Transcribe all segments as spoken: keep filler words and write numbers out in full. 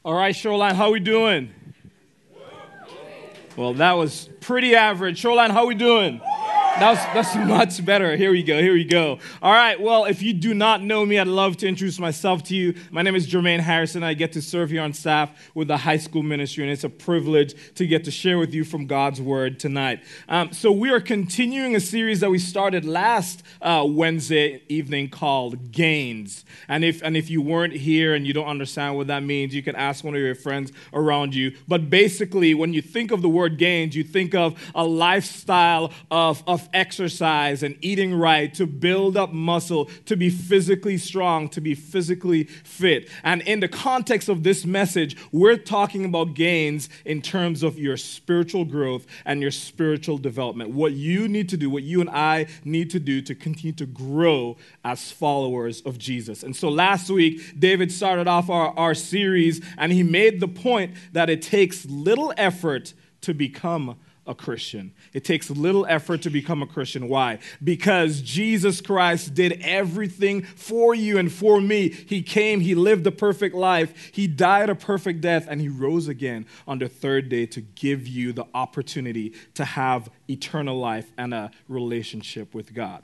All right, Shoreline, how we doing? Well, that was pretty average. Shoreline, how we doing? That's, that's much better. Here we go. Here we go. All right. Well, if you do not know me, I'd love to introduce myself to you. My name is Jermaine Harrison. I get to serve here on staff with the high school ministry, and it's a privilege to get to share with you from God's Word tonight. Um, so we are continuing a series that we started last uh, Wednesday evening called Gains. And if and if you weren't here and you don't understand what that means, you can ask one of your friends around you. But basically, when you think of the word gains, you think of a lifestyle of, of exercise and eating right to build up muscle, to be physically strong, to be physically fit. And in the context of this message, we're talking about gains in terms of your spiritual growth and your spiritual development. What you need to do, what you and I need to do to continue to grow as followers of Jesus. And so last week, David started off our, our series, and he made the point that it takes little effort to become a Christian. It takes little effort to become a Christian. Why? Because Jesus Christ did everything for you and for me. He came, he lived a perfect life, he died a perfect death, and he rose again on the third day to give you the opportunity to have eternal life and a relationship with God.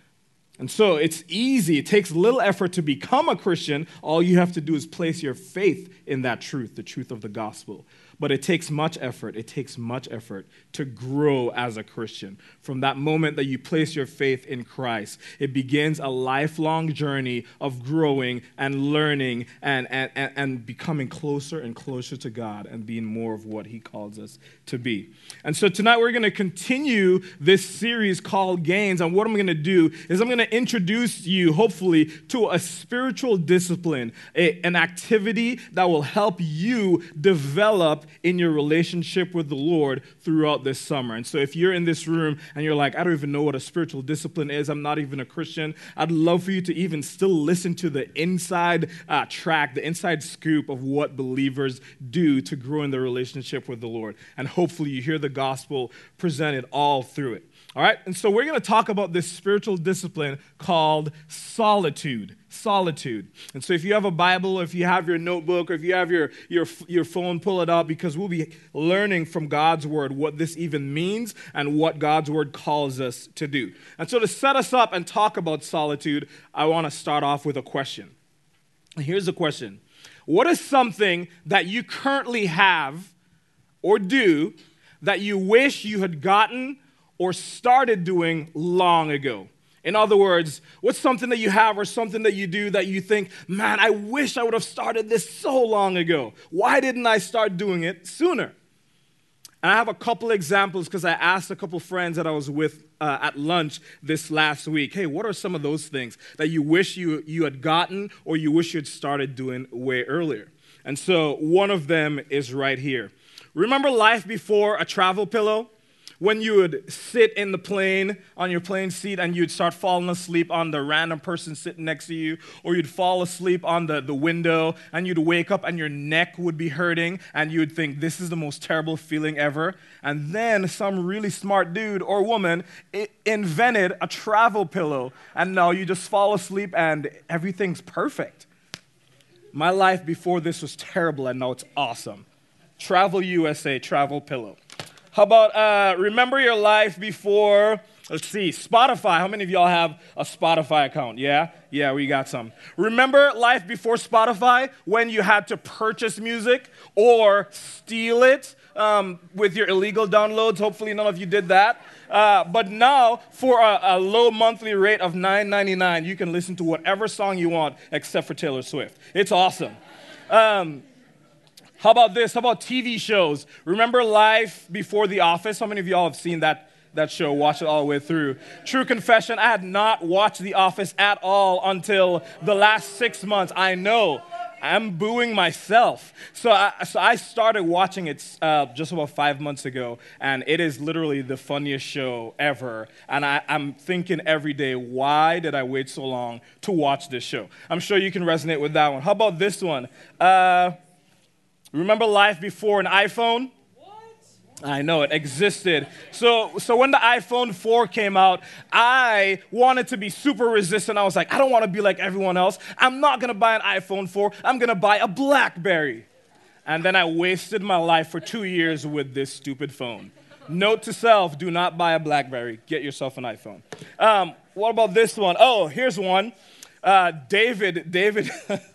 And so it's easy. It takes little effort to become a Christian. All you have to do is place your faith in that truth, the truth of the gospel. But it takes much effort. It takes much effort to grow as a Christian. From that moment that you place your faith in Christ, it begins a lifelong journey of growing and learning and, and, and, and becoming closer and closer to God and being more of what he calls us to be. And so tonight we're going to continue this series called Gains. And what I'm going to do is I'm going to introduce you, hopefully, to a spiritual discipline, a, an activity that will help you develop in your relationship with the Lord throughout this summer. And so if you're in this room and you're like, I don't even know what a spiritual discipline is, I'm not even a Christian, I'd love for you to even still listen to the inside uh, track, the inside scoop of what believers do to grow in their relationship with the Lord. And hopefully you hear the gospel presented all through it. All right, and so we're going to talk about this spiritual discipline called solitude. Solitude. And so if you have a Bible, or if you have your notebook, or if you have your, your, your phone, pull it up, because we'll be learning from God's Word what this even means and what God's Word calls us to do. And so to set us up and talk about solitude, I want to start off with a question. Here's the question. What is something that you currently have or do that you wish you had gotten or started doing long ago? In other words, what's something that you have or something that you do that you think, man, I wish I would have started this so long ago. Why didn't I start doing it sooner? And I have a couple examples because I asked a couple friends that I was with uh, at lunch this last week, hey, what are some of those things that you wish you, you had gotten or you wish you had started doing way earlier? And so one of them is right here. Remember life before a travel pillow? When you would sit in the plane, on your plane seat, and you'd start falling asleep on the random person sitting next to you, or you'd fall asleep on the, the window, and you'd wake up and your neck would be hurting, and you'd think, this is the most terrible feeling ever. And then some really smart dude or woman invented a travel pillow, and now you just fall asleep and everything's perfect. My life before this was terrible, and now it's awesome. Travel U S A travel pillow. How about, uh, remember your life before, let's see, Spotify. How many of y'all have a Spotify account? Yeah? Yeah, we got some. Remember life before Spotify when you had to purchase music or steal it um, with your illegal downloads? Hopefully none of you did that. Uh, but now, for a, a low monthly rate of nine ninety-nine, you can listen to whatever song you want except for Taylor Swift. It's awesome. Um, How about this? How about T V shows? Remember life before The Office? How many of y'all have seen that, that show, watched it all the way through? True confession, I had not watched The Office at all until the last six months. I know, I'm booing myself. So I, so I started watching it uh, just about five months ago, and it is literally the funniest show ever. And I, I'm thinking every day, why did I wait so long to watch this show? I'm sure you can resonate with that one. How about this one? Uh... Remember life before an iPhone? What? I know, it existed. So, so when the iPhone four came out, I wanted to be super resistant. I was like, I don't want to be like everyone else. I'm not going to buy an iPhone four. I'm going to buy a BlackBerry. And then I wasted my life for two years with this stupid phone. Note to self, do not buy a BlackBerry. Get yourself an iPhone. Um, what about this one? Oh, here's one. Uh, David, David,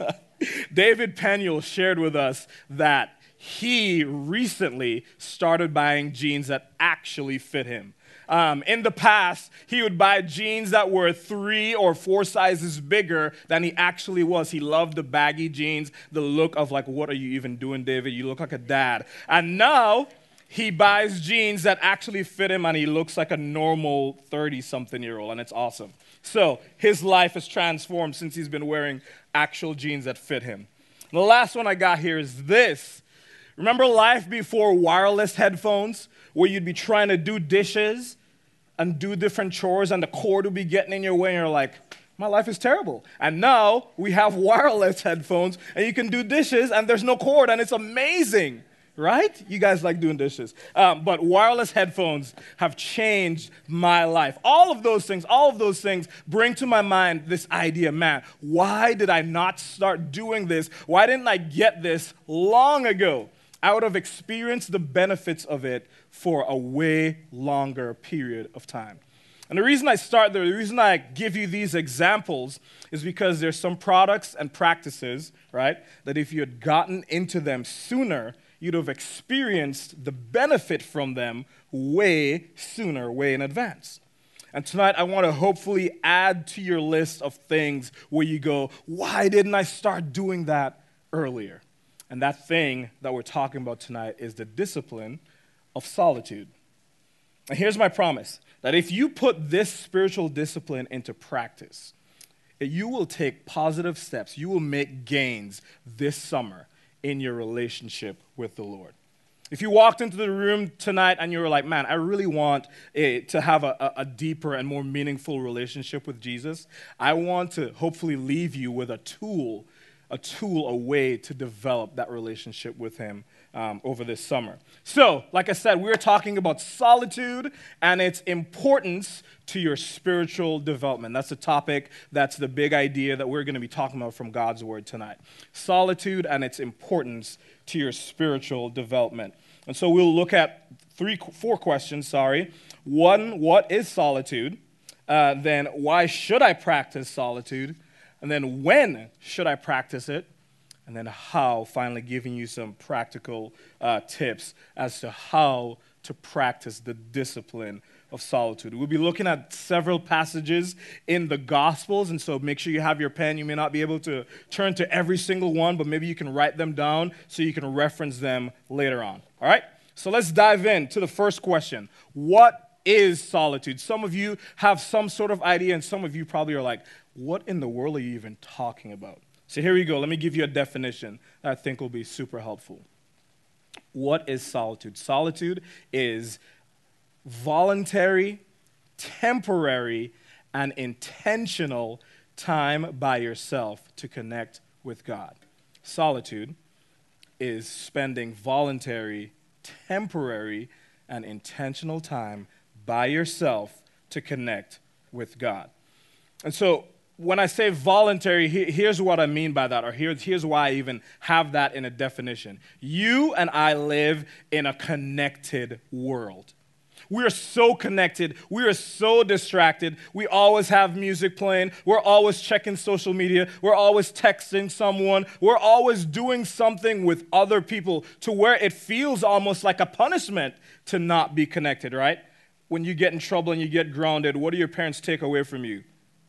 David Penuel shared with us that he recently started buying jeans that actually fit him. Um, in the past, he would buy jeans that were three or four sizes bigger than he actually was. He loved the baggy jeans, the look of like, what are you even doing, David? You look like a dad. And now he buys jeans that actually fit him, and he looks like a normal thirty-something-year-old, and it's awesome. So his life is transformed since he's been wearing actual jeans that fit him. And the last one I got here is this. Remember life before wireless headphones, where you'd be trying to do dishes and do different chores, and the cord would be getting in your way, and you're like, my life is terrible. And now we have wireless headphones, and you can do dishes, and there's no cord, and it's amazing, right? You guys like doing dishes. Um, but wireless headphones have changed my life. All of those things, all of those things bring to my mind this idea, man, why did I not start doing this? Why didn't I get this long ago? I would have experienced the benefits of it for a way longer period of time. And the reason I start there, the reason I give you these examples is because there's some products and practices, right, that if you had gotten into them sooner, you'd have experienced the benefit from them way sooner, way in advance. And tonight, I want to hopefully add to your list of things where you go, why didn't I start doing that earlier? And that thing that we're talking about tonight is the discipline of solitude. And here's my promise, that if you put this spiritual discipline into practice, you will take positive steps, you will make gains this summer in your relationship with the Lord. If you walked into the room tonight and you were like, man, I really want a, to have a, a deeper and more meaningful relationship with Jesus, I want to hopefully leave you with a tool a tool, a way to develop that relationship with him um, over this summer. So, like I said, we're talking about solitude and its importance to your spiritual development. That's the topic, that's the big idea that we're going to be talking about from God's word tonight. Solitude and its importance to your spiritual development. And so we'll look at three, four questions, sorry. One, what is solitude? Uh, then, why should I practice solitude? And then when should I practice it? And then how, finally giving you some practical uh, tips as to how to practice the discipline of solitude. We'll be looking at several passages in the Gospels, and so make sure you have your pen. You may not be able to turn to every single one, but maybe you can write them down so you can reference them later on. All right? So let's dive in to the first question. What is solitude? Some of you have some sort of idea, and some of you probably are like, what in the world are you even talking about? So here we go. Let me give you a definition that I think will be super helpful. What is solitude? Solitude is voluntary, temporary, and intentional time by yourself to connect with God. Solitude is spending voluntary, temporary, and intentional time by yourself to connect with God. And so when I say voluntary, here's what I mean by that, or here's, here's why I even have that in a definition. You and I live in a connected world. We are so connected. We are so distracted. We always have music playing. We're always checking social media. We're always texting someone. We're always doing something with other people to where it feels almost like a punishment to not be connected, right? When you get in trouble and you get grounded, what do your parents take away from you?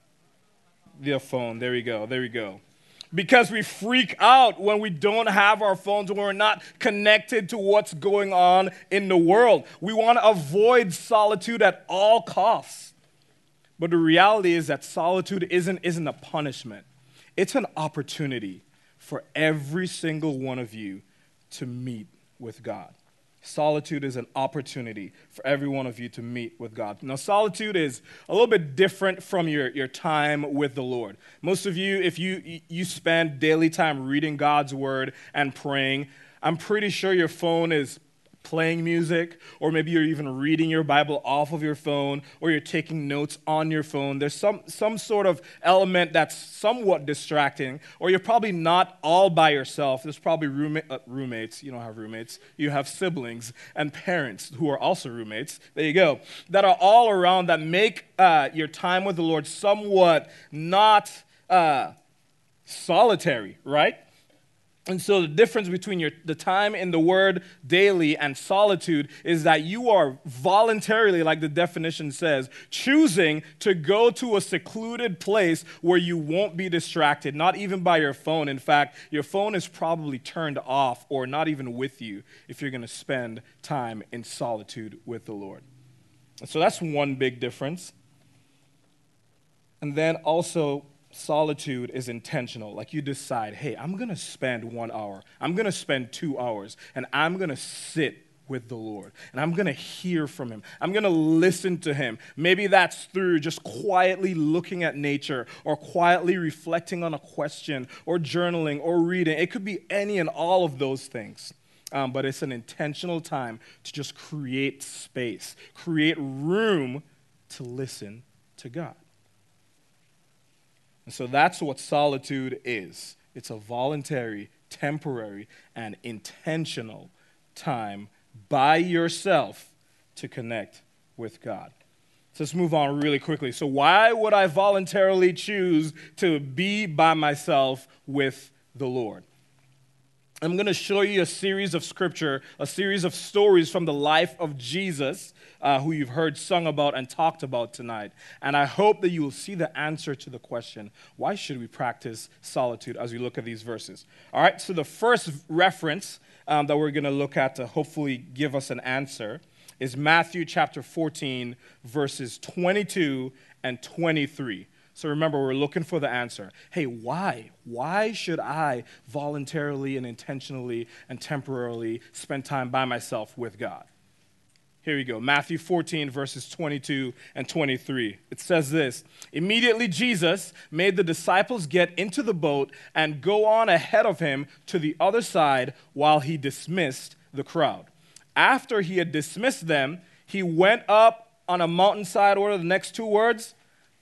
The phone. There we go. There we go. Because we freak out when we don't have our phones, when we're not connected to what's going on in the world. We want to avoid solitude at all costs. But the reality is that solitude isn't, isn't a punishment. It's an opportunity for every single one of you to meet with God. Solitude is an opportunity for every one of you to meet with God. Now, solitude is a little bit different from your, your time with the Lord. Most of you, if you, you spend daily time reading God's word and praying, I'm pretty sure your phone is playing music, or maybe you're even reading your Bible off of your phone, or you're taking notes on your phone. There's some, some sort of element that's somewhat distracting, or you're probably not all by yourself. There's probably roommate, uh, roommates. You don't have roommates. You have siblings and parents who are also roommates. There you go. That are all around that make uh, your time with the Lord somewhat not uh, solitary, right? And so the difference between your, the time in the Word daily and solitude is that you are voluntarily, like the definition says, choosing to go to a secluded place where you won't be distracted, not even by your phone. In fact, your phone is probably turned off or not even with you if you're going to spend time in solitude with the Lord. And so that's one big difference. And then also, solitude is intentional. Like you decide, hey, I'm going to spend one hour. I'm going to spend two hours. And I'm going to sit with the Lord. And I'm going to hear from him. I'm going to listen to him. Maybe that's through just quietly looking at nature or quietly reflecting on a question or journaling or reading. It could be any and all of those things. Um, but it's an intentional time to just create space, create room to listen to God. And so that's what solitude is. It's a voluntary, temporary, and intentional time by yourself to connect with God. So let's move on really quickly. So why would I voluntarily choose to be by myself with the Lord? I'm going to show you a series of scripture, a series of stories from the life of Jesus, uh, who you've heard sung about and talked about tonight. And I hope that you will see the answer to the question, why should we practice solitude, as we look at these verses? All right, so the first reference um, that we're going to look at to hopefully give us an answer is Matthew chapter fourteen, verses twenty-two and twenty-three. So remember, we're looking for the answer. Hey, why? Why should I voluntarily and intentionally and temporarily spend time by myself with God? Here we go. Matthew fourteen, verses twenty-two and twenty-three. It says this: Immediately Jesus made the disciples get into the boat and go on ahead of him to the other side while he dismissed the crowd. After he had dismissed them, he went up on a mountainside. What are the next two words?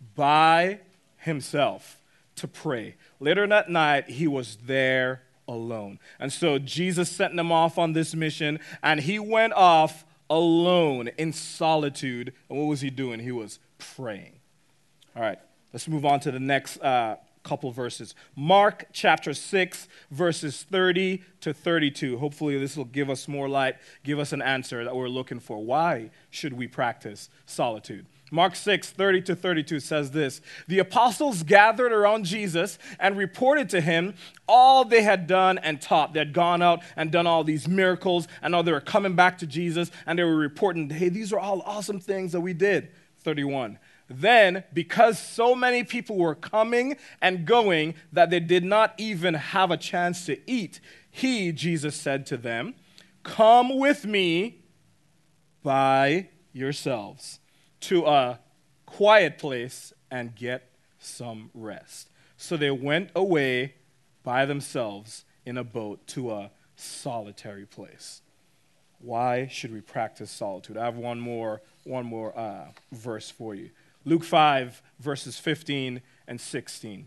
By himself to pray. Later that night, he was there alone. And so Jesus sent them off on this mission, and he went off alone in solitude. And what was he doing? He was praying. All right, let's move on to the next uh, couple verses. Mark chapter six, verses thirty to thirty-two. Hopefully this will give us more light, give us an answer that we're looking for. Why should we practice solitude? Mark six, thirty to thirty-two says this: The apostles gathered around Jesus and reported to him all they had done and taught. They had gone out and done all these miracles, and now they were coming back to Jesus, and they were reporting, hey, these are all awesome things that we did. thirty-one. Then, because so many people were coming and going that they did not even have a chance to eat, he, Jesus, said to them, come with me by yourselves to a quiet place and get some rest. So they went away by themselves in a boat to a solitary place. Why should we practice solitude? I have one more, one more uh, verse for you. Luke five, verses fifteen and sixteen.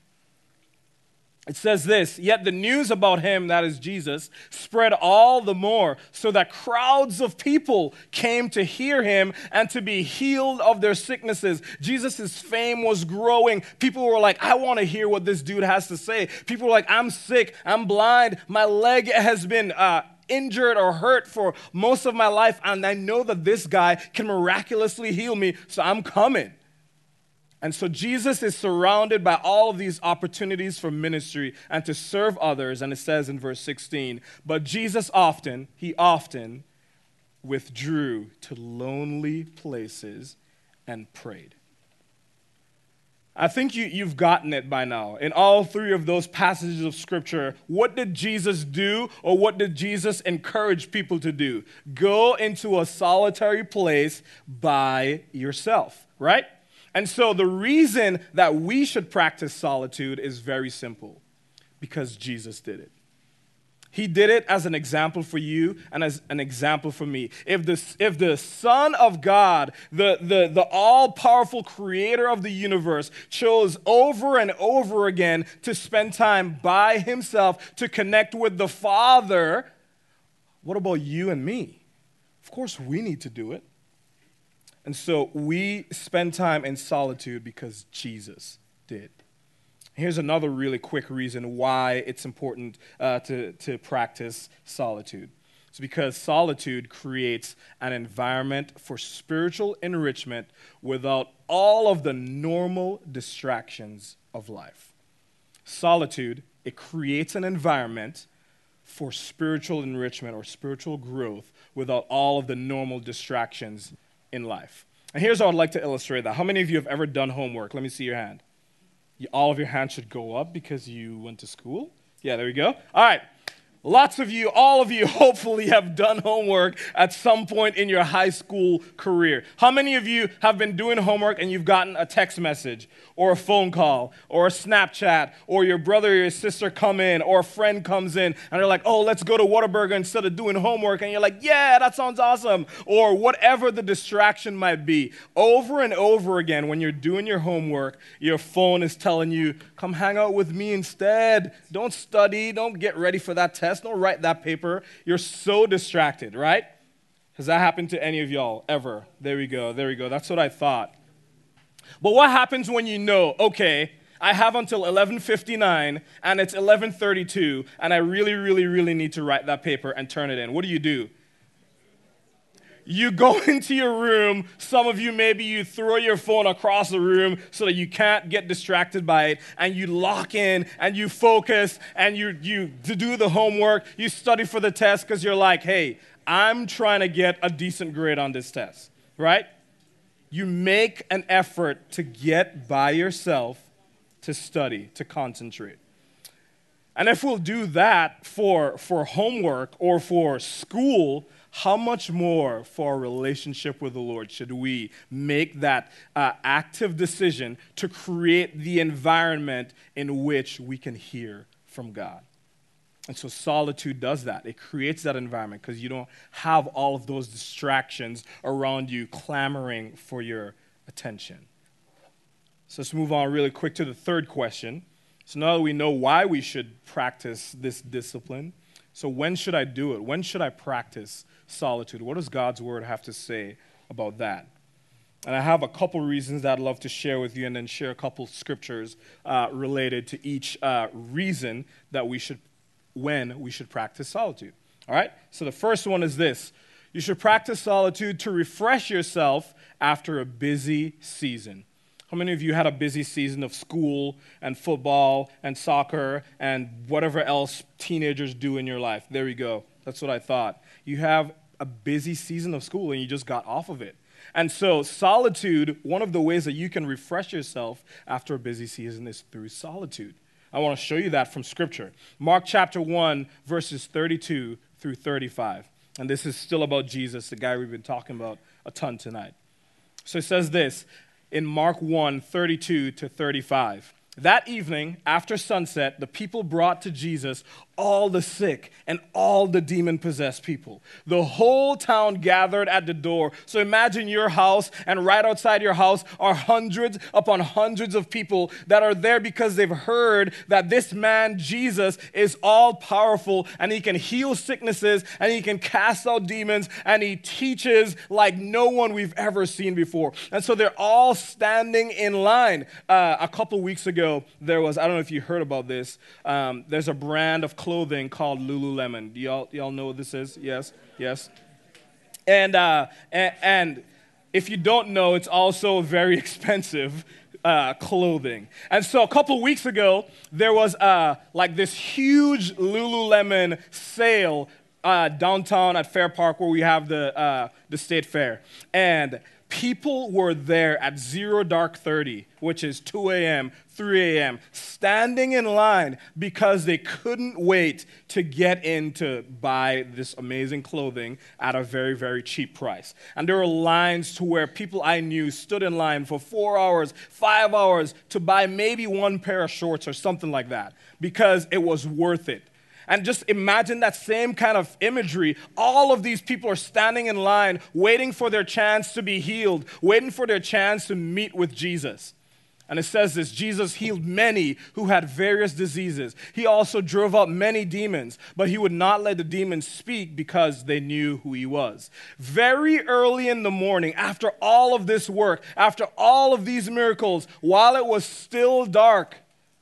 It says this: Yet the news about him, that is Jesus, spread all the more, so that crowds of people came to hear him and to be healed of their sicknesses. Jesus' fame was growing. People were like, I want to hear what this dude has to say. People were like, I'm sick, I'm blind, my leg has been uh, injured or hurt for most of my life, and I know that this guy can miraculously heal me, so I'm coming. And so Jesus is surrounded by all of these opportunities for ministry and to serve others. And it says in verse sixteen, but Jesus often, he often withdrew to lonely places and prayed. I think you, you've gotten it by now. In all three of those passages of Scripture, what did Jesus do, or what did Jesus encourage people to do? Go into a solitary place by yourself, right? And so the reason that we should practice solitude is very simple, because Jesus did it. He did it as an example for you and as an example for me. If the, if the Son of God, the, the, the all-powerful creator of the universe, chose over and over again to spend time by himself to connect with the Father, what about you and me? Of course, we need to do it. And so we spend time in solitude because Jesus did. Here's another really quick reason why it's important uh, to, to practice solitude. It's because solitude creates an environment for spiritual enrichment without all of the normal distractions of life. Solitude, it creates an environment for spiritual enrichment or spiritual growth without all of the normal distractions in life. And here's how I'd like to illustrate that. How many of you have ever done homework? Let me see your hand. All of your hands should go up because you went to school. Yeah, there we go. All right. Lots of you, all of you, hopefully have done homework at some point in your high school career. How many of you have been doing homework and you've gotten a text message or a phone call or a Snapchat or your brother or your sister come in or a friend comes in and they're like, oh, let's go to Whataburger instead of doing homework. And you're like, yeah, that sounds awesome. Or whatever the distraction might be. Over and over again, when you're doing your homework, your phone is telling you, come hang out with me instead. Don't study. Don't get ready for that test. Don't write that paper. You're so distracted, right? Has that happened to any of y'all ever? There we go. There we go. That's what I thought. But what happens when you know, okay, I have until eleven fifty-nine and it's eleven thirty-two and I really, really, really need to write that paper and turn it in? What do you do? You go into your room. Some of you, maybe you throw your phone across the room so that you can't get distracted by it, and you lock in and you focus and you you do the homework. You study for the test because you're like, hey, I'm trying to get a decent grade on this test, right? You make an effort to get by yourself to study, to concentrate. And if we'll do that for, for homework or for school, how much more for our relationship with the Lord should we make that uh, active decision to create the environment in which we can hear from God? And so solitude does that. It creates that environment because you don't have all of those distractions around you clamoring for your attention. So let's move on really quick to the third question. So now that we know why we should practice this discipline, so when should I do it? When should I practice solitude? What does God's word have to say about that? And I have a couple reasons that I'd love to share with you and then share a couple scriptures uh, related to each uh, reason that we should, when we should practice solitude. All right? So the first one is this. You should practice solitude to refresh yourself after a busy season. How many of you had a busy season of school and football and soccer and whatever else teenagers do in your life? There we go. That's what I thought. You have a busy season of school and you just got off of it. And so solitude, one of the ways that you can refresh yourself after a busy season is through solitude. I want to show you that from Scripture. Mark chapter one, verses thirty-two through thirty-five. And this is still about Jesus, the guy we've been talking about a ton tonight. So it says this in Mark one, thirty-two to thirty-five. That evening, after sunset, the people brought to Jesus all the sick and all the demon-possessed people. The whole town gathered at the door. So imagine your house, and right outside your house are hundreds upon hundreds of people that are there because they've heard that this man, Jesus, is all-powerful, and he can heal sicknesses, and he can cast out demons, and he teaches like no one we've ever seen before. And so they're all standing in line. Uh, a couple weeks ago, there was, I don't know if you heard about this, um, there's a brand of clothing called Lululemon. Do y'all, y'all know what this is? Yes? Yes? And, uh, and, and if you don't know, it's also very expensive uh, clothing. And so a couple weeks ago, there was uh, like this huge Lululemon sale uh, downtown at Fair Park where we have the, uh, the state fair. And people were there at zero dark thirty, which is two a.m., three a.m., standing in line because they couldn't wait to get in to buy this amazing clothing at a very, very cheap price. And there were lines to where people I knew stood in line for four hours, five hours to buy maybe one pair of shorts or something like that because it was worth it. And just imagine that same kind of imagery. All of these people are standing in line, waiting for their chance to be healed, waiting for their chance to meet with Jesus. And it says this: Jesus healed many who had various diseases. He also drove out many demons, but he would not let the demons speak because they knew who he was. Very early in the morning, after all of this work, after all of these miracles, while it was still dark,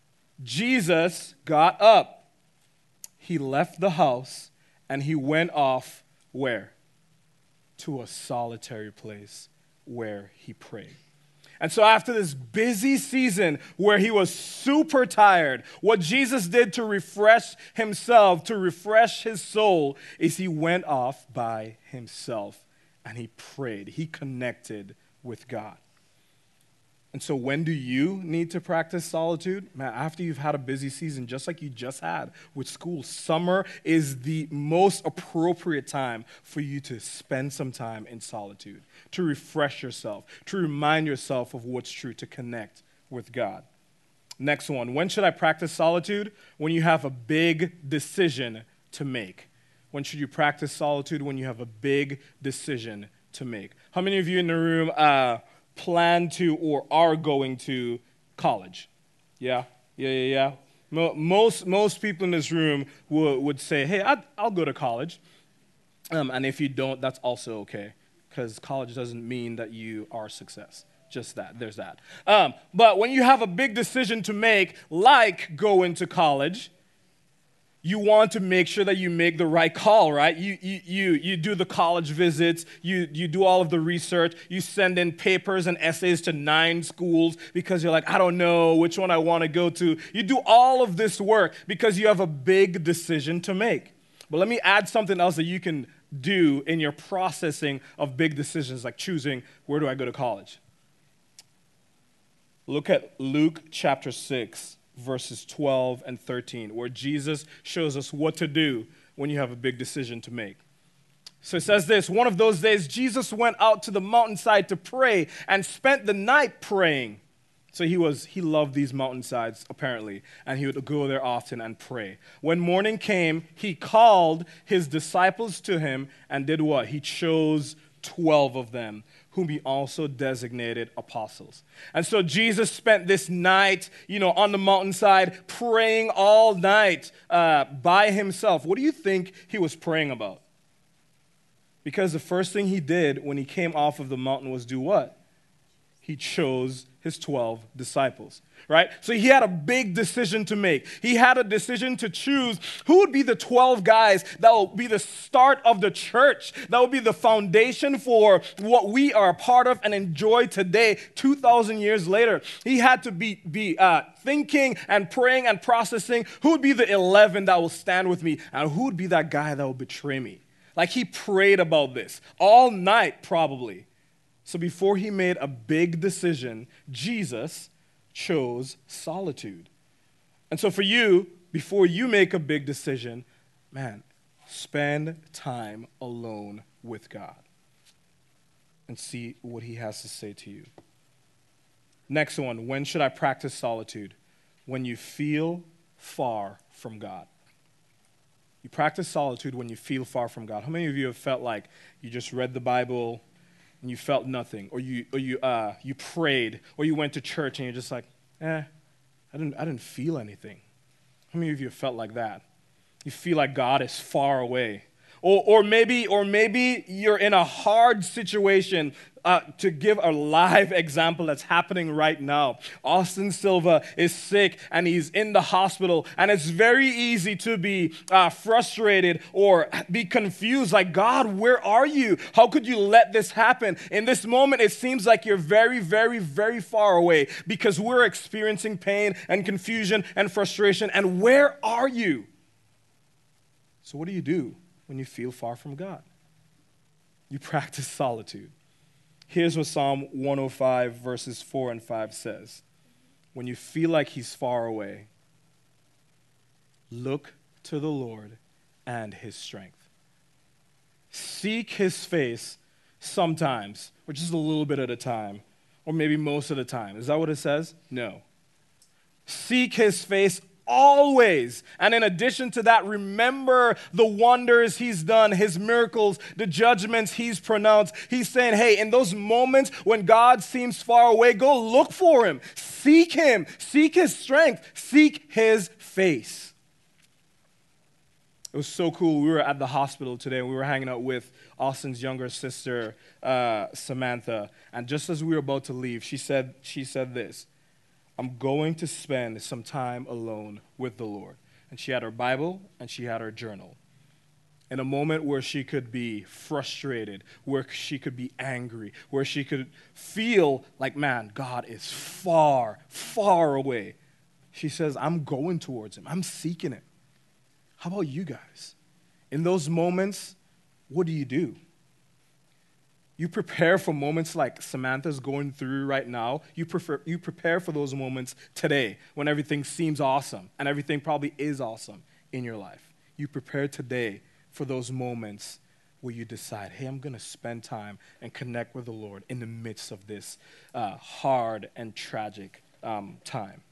Jesus got up. He left the house and he went off where? To a solitary place where he prayed. And so after this busy season where he was super tired, what Jesus did to refresh himself, to refresh his soul, is he went off by himself and he prayed. He connected with God. And so when do you need to practice solitude? Man, after you've had a busy season, just like you just had with school, summer is the most appropriate time for you to spend some time in solitude, to refresh yourself, to remind yourself of what's true, to connect with God. Next one, when should I practice solitude? When you have a big decision to make. When should you practice solitude? When you have a big decision to make. How many of you in the room uh, plan to or are going to college? Yeah, yeah, yeah, yeah. Most most people in this room would, would say, hey, I'd, I'll go to college. Um, and if you don't, that's also okay, because college doesn't mean that you are a success. Just that, there's that. Um, but when you have a big decision to make, like going to college, you want to make sure that you make the right call, right? You you you, you do the college visits, you, you do all of the research, you send in papers and essays to nine schools because you're like, I don't know which one I want to go to. You do all of this work because you have a big decision to make. But let me add something else that you can do in your processing of big decisions, like choosing, where do I go to college? Look at Luke chapter six. Verses twelve and thirteen, where Jesus shows us what to do when you have a big decision to make. So it says this: one of those days, Jesus went out to the mountainside to pray and spent the night praying. So he was he loved these mountainsides, apparently, and he would go there often and pray. When morning came, he called his disciples to him and did what? He chose twelve of them, whom he also designated apostles. And so Jesus spent this night, you know, on the mountainside, praying all night uh, by himself. What do you think he was praying about? Because the first thing he did when he came off of the mountain was do what? He chose his twelve disciples, right? So he had a big decision to make. He had a decision to choose who would be the twelve guys that will be the start of the church, that will be the foundation for what we are a part of and enjoy today, two thousand years later. He had to be, be uh, thinking and praying and processing who would be the eleven that will stand with me and who would be that guy that will betray me. Like he prayed about this all night probably. So before he made a big decision, Jesus chose solitude. And so for you, before you make a big decision, man, spend time alone with God and see what he has to say to you. Next one, when should I practice solitude? When you feel far from God. You practice solitude when you feel far from God. How many of you have felt like you just read the Bible and you felt nothing, or you or you uh, you prayed, or you went to church and you're just like, eh, I didn't I didn't feel anything? How many of you have felt like that? You feel like God is far away. Or, or maybe, or maybe you're in a hard situation. Uh, to give a live example that's happening right now, Austin Silva is sick and he's in the hospital, and it's very easy to be uh, frustrated or be confused. Like, God, where are you? How could you let this happen? In this moment, it seems like you're very, very, very far away because we're experiencing pain and confusion and frustration. And where are you? So, what do you do when you feel far from God? You practice solitude. Here's what Psalm one oh five, verses four and five says. When you feel like he's far away, look to the Lord and his strength. Seek his face sometimes, or just a little bit at a time, or maybe most of the time. Is that what it says? No. Seek his face always. And in addition to that, remember the wonders he's done, his miracles, the judgments he's pronounced. He's saying, hey, in those moments when God seems far away, go look for him. Seek him. Seek his strength. Seek his face. It was so cool. We were at the hospital today. We were hanging out with Austin's younger sister, uh, Samantha. And just as we were about to leave, she said, she said this, I'm going to spend some time alone with the Lord. And she had her Bible and she had her journal. In a moment where she could be frustrated, where she could be angry, where she could feel like, man, God is far, far away. She says, I'm going towards him. I'm seeking it. How about you guys? In those moments, what do you do? You prepare for moments like Samantha's going through right now. You, prefer, you prepare for those moments today when everything seems awesome, and everything probably is awesome in your life. You prepare today for those moments where you decide, hey, I'm going to spend time and connect with the Lord in the midst of this uh, hard and tragic um, time.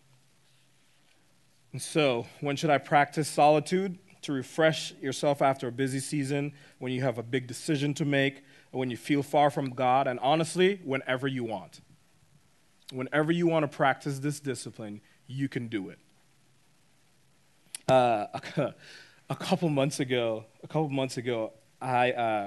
And so, when should I practice solitude? To refresh yourself after a busy season, when you have a big decision to make, when you feel far from God, and honestly, whenever you want. Whenever you want to practice this discipline, you can do it. Uh, a, a couple months ago, a couple months ago, I uh,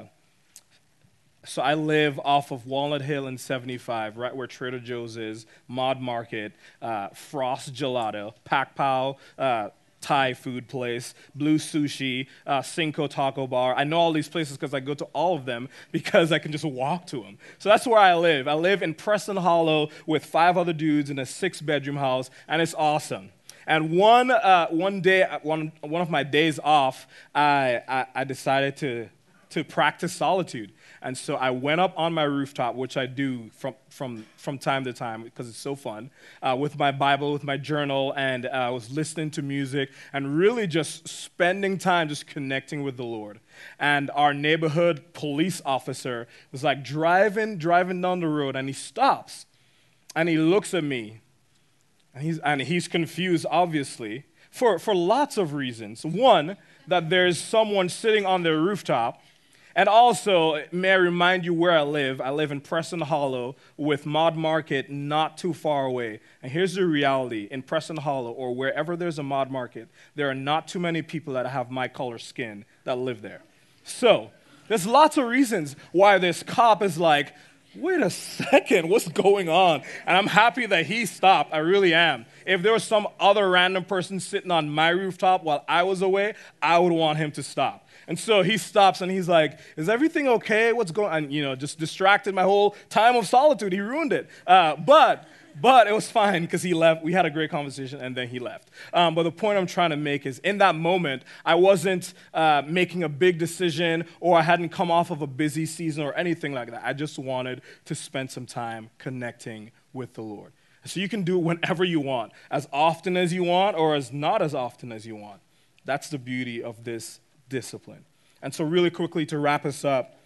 so I live off of Walnut Hill and seventy-five, right where Trader Joe's is, Mod Market, uh, Frost Gelato, Pak Pao, uh, Thai food place, Blue Sushi, uh, Cinco Taco Bar. I know all these places because I go to all of them because I can just walk to them. So that's where I live. I live in Preston Hollow with five other dudes in a six-bedroom house, and it's awesome. And one uh, one day, one one of my days off, I I, I decided to to practice solitude. And so I went up on my rooftop, which I do from from, from time to time because it's so fun, uh, with my Bible, with my journal, and uh, I was listening to music and really just spending time just connecting with the Lord. And our neighborhood police officer was like driving, driving down the road, and he stops, and he looks at me, and he's, and he's confused, obviously, for, for lots of reasons. One, that there's someone sitting on the rooftop. And also, may I remind you where I live. I live in Preston Hollow with Mod Market not too far away. And here's the reality. In Preston Hollow, or wherever there's a Mod Market, there are not too many people that have my color skin that live there. So, there's lots of reasons why this cop is like, wait a second, what's going on? And I'm happy that he stopped. I really am. If there was some other random person sitting on my rooftop while I was away, I would want him to stop. And so he stops and he's like, is everything okay? What's going on? And, you know, just distracted my whole time of solitude. He ruined it. Uh, but but it was fine because he left. We had a great conversation and then he left. Um, but the point I'm trying to make is in that moment, I wasn't uh, making a big decision or I hadn't come off of a busy season or anything like that. I just wanted to spend some time connecting with the Lord. So you can do it whenever you want, as often as you want or as not as often as you want. That's the beauty of this discipline. And so really quickly to wrap us up,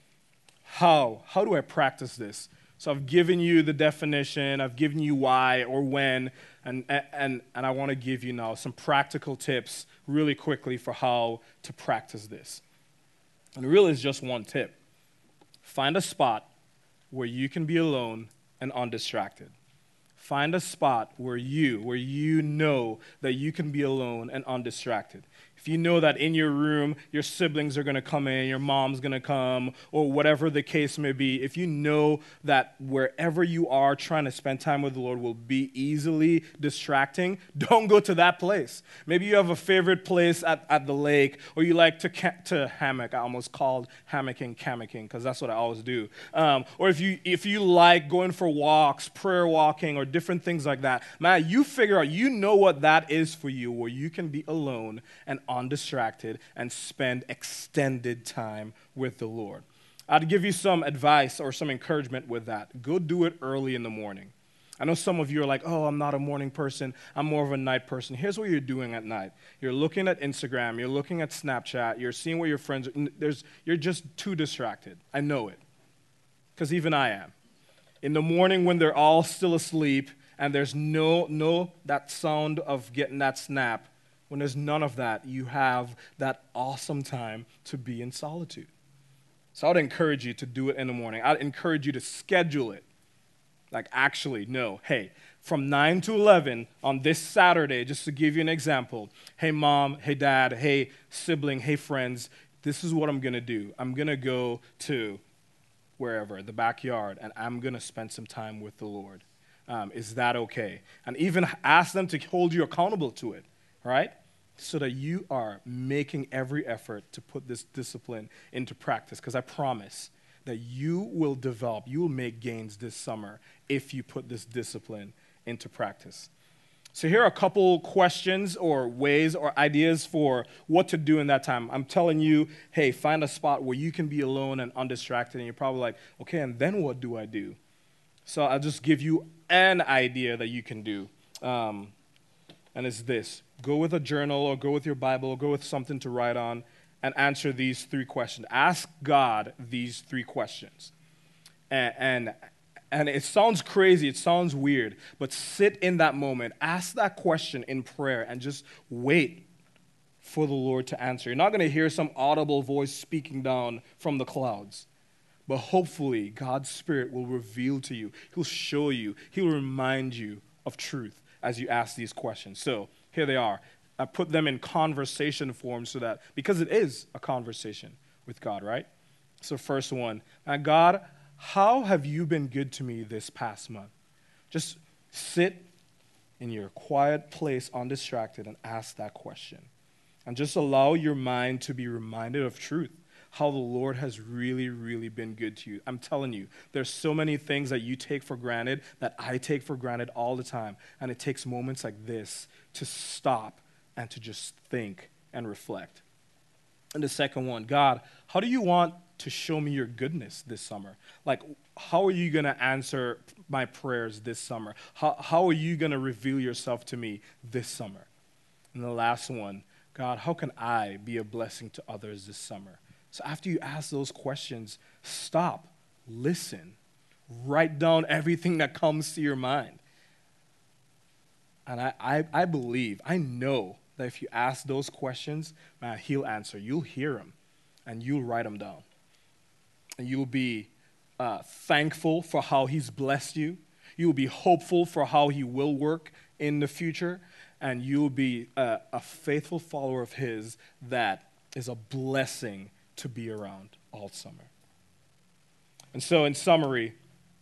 how? How do I practice this? So I've given you the definition, I've given you why or when, and, and, and I want to give you now some practical tips really quickly for how to practice this. And really it's just one tip. Find a spot where you can be alone and undistracted. Find a spot where you, where you know that you can be alone and undistracted. If you know that in your room, your siblings are going to come in, your mom's going to come, or whatever the case may be, if you know that wherever you are trying to spend time with the Lord will be easily distracting, don't go to that place. Maybe you have a favorite place at, at the lake, or you like to ca- to hammock. I almost called hammocking cammocking because that's what I always do. Um, or if you if you like going for walks, prayer walking, or different things like that, man, you figure out, you know what that is for you, where you can be alone and undistracted and spend extended time with the Lord. I'd give you some advice or some encouragement with that. Go do it early in the morning. I know some of you are like, oh, I'm not a morning person. I'm more of a night person. Here's what you're doing at night. You're looking at Instagram. You're looking at Snapchat. You're seeing what your friends are. There's, you're just too distracted. I know it because even I am. In the morning when they're all still asleep and there's no, no, that sound of getting that snap, when there's none of that, you have that awesome time to be in solitude. So I would encourage you to do it in the morning. I'd encourage you to schedule it. Like, actually, no, hey, from nine to eleven on this Saturday, just to give you an example, hey, mom, hey, dad, hey, sibling, hey, friends, this is what I'm going to do. I'm going to go to wherever, the backyard, and I'm going to spend some time with the Lord. Um, is that okay? And even ask them to hold you accountable to it, right? So that you are making every effort to put this discipline into practice. Because I promise that you will develop, you will make gains this summer if you put this discipline into practice. So here are a couple questions or ways or ideas for what to do in that time. I'm telling you, hey, find a spot where you can be alone and undistracted, and you're probably like, okay, and then what do I do? So I'll just give you an idea that you can do, um, and it's this. Go with a journal or go with your Bible or go with something to write on and answer these three questions. Ask God these three questions. And, and And it sounds crazy, it sounds weird, but sit in that moment. Ask that question in prayer and just wait for the Lord to answer. You're not going to hear some audible voice speaking down from the clouds, but hopefully God's Spirit will reveal to you. He'll show you. He'll remind you of truth as you ask these questions. So here they are. I put them in conversation form so that, because it is a conversation with God, right? So first one, uh, God, how have you been good to me this past month? Just sit in your quiet place, undistracted, and ask that question. And just allow your mind to be reminded of truth, how the Lord has really, really been good to you. I'm telling you, there's so many things that you take for granted that I take for granted all the time. And it takes moments like this to stop and to just think and reflect. And the second one, God, how do you want to show me your goodness this summer? Like, how are you going to answer my prayers this summer? How, how are you going to reveal yourself to me this summer? And the last one, God, how can I be a blessing to others this summer? So after you ask those questions, stop, listen, write down everything that comes to your mind. And I, I, I believe, I know that if you ask those questions, man, he'll answer. You'll hear him, and you'll write them down. And you'll be uh, thankful for how he's blessed you. You'll be hopeful for how he will work in the future. And you'll be a, a faithful follower of his that is a blessing to be around all summer. And so in summary,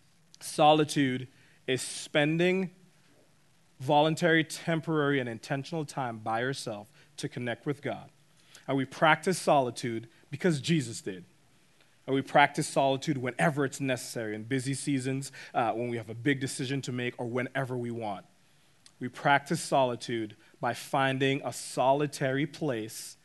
solitude is spending voluntary, temporary, and intentional time by yourself to connect with God. And we practice solitude because Jesus did. And we practice solitude whenever it's necessary, in busy seasons, uh, when we have a big decision to make, or whenever we want. We practice solitude by finding a solitary place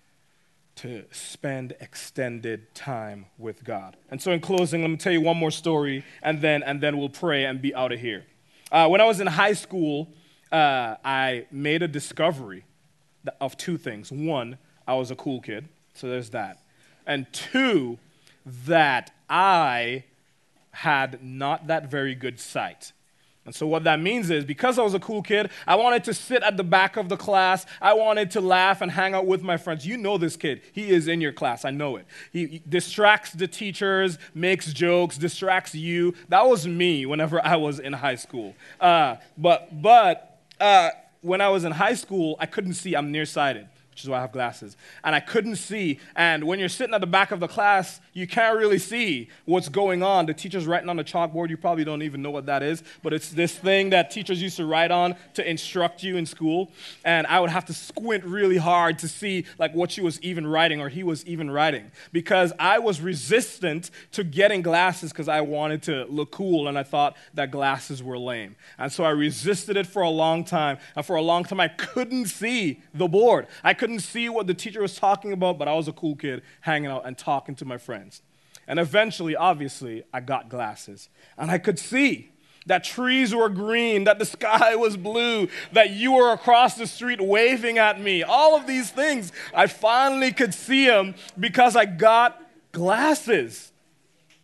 to spend extended time with God. And so in closing, let me tell you one more story, and then, and then we'll pray and be out of here. Uh, when I was in high school, uh, I made a discovery of two things. One, I was a cool kid, so there's that. And two, that I had not that very good sight. And so what that means is, because I was a cool kid, I wanted to sit at the back of the class. I wanted to laugh and hang out with my friends. You know this kid. He is in your class. I know it. He, he distracts the teachers, makes jokes, distracts you. That was me whenever I was in high school. Uh, but but uh, when I was in high school, I couldn't see. I'm nearsighted, which is why I have glasses. And I couldn't see. And when you're sitting at the back of the class, you can't really see what's going on. The teacher's writing on the chalkboard. You probably don't even know what that is. But it's this thing that teachers used to write on to instruct you in school. And I would have to squint really hard to see like what she was even writing, or he was even writing. Because I was resistant to getting glasses because I wanted to look cool. And I thought that glasses were lame. And so I resisted it for a long time. And for a long time, I couldn't see the board. I couldn't couldn't see what the teacher was talking about, but I was a cool kid hanging out and talking to my friends. And eventually, obviously, I got glasses. And I could see that trees were green, that the sky was blue, that you were across the street waving at me. All of these things, I finally could see them because I got glasses.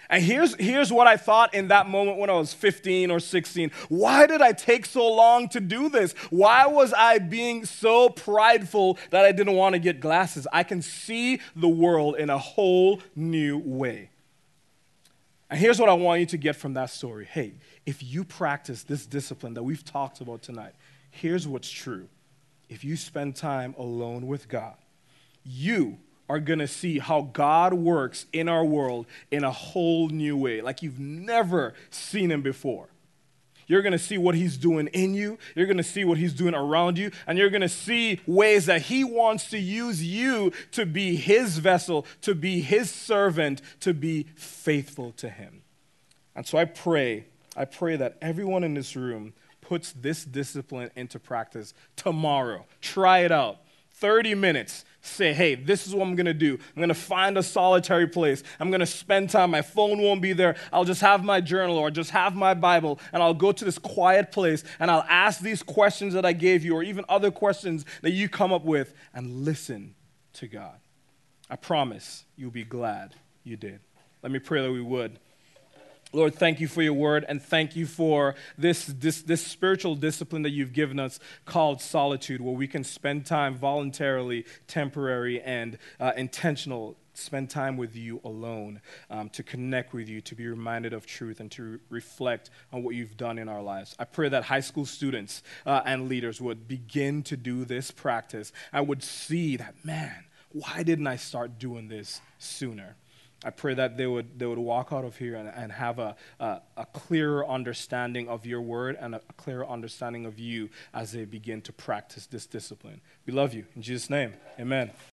And here's, here's what I thought in that moment when I was fifteen or sixteen. Why did I take so long to do this? Why was I being so prideful that I didn't want to get glasses? I can see the world in a whole new way. And here's what I want you to get from that story. Hey, if you practice this discipline that we've talked about tonight, here's what's true. If you spend time alone with God, you are going to see how God works in our world in a whole new way, like you've never seen him before. You're going to see what he's doing in you. You're going to see what he's doing around you. And you're going to see ways that he wants to use you to be his vessel, to be his servant, to be faithful to him. And so I pray, I pray that everyone in this room puts this discipline into practice tomorrow. Try it out. thirty minutes. Say, hey, this is what I'm going to do. I'm going to find a solitary place. I'm going to spend time. My phone won't be there. I'll just have my journal or just have my Bible, and I'll go to this quiet place, and I'll ask these questions that I gave you or even other questions that you come up with and listen to God. I promise you'll be glad you did. Let me pray that we would. Lord, thank you for your word, and thank you for this, this, this spiritual discipline that you've given us called solitude, where we can spend time voluntarily, temporary, and uh, intentional, spend time with you alone, um, to connect with you, to be reminded of truth, and to re- reflect on what you've done in our lives. I pray that high school students uh, and leaders would begin to do this practice. I would see that, man, why didn't I start doing this sooner? I pray that they would they would walk out of here and, and have a, a, a clearer understanding of your word and a, a clearer understanding of you as they begin to practice this discipline. We love you. In Jesus' name, amen.